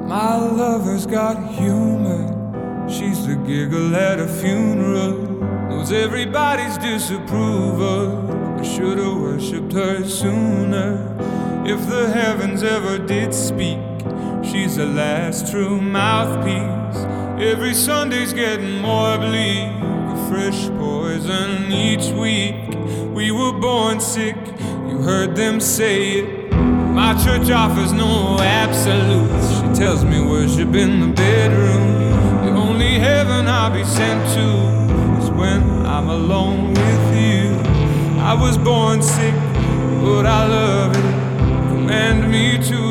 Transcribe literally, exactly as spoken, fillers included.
My lover's got humor. She's the giggle at a funeral. Knows everybody's disapproval. I should've worshipped her sooner. If the heavens ever did speak, she's the last true mouthpiece. Every Sunday's getting more bleak, a fresh poison each week. We were born sick, you heard them say it. My church offers no absolutes. She tells me worship in the bedroom. The only heaven I'll be sent to is when I'm alone with you. I was born sick, but I love it. Command me to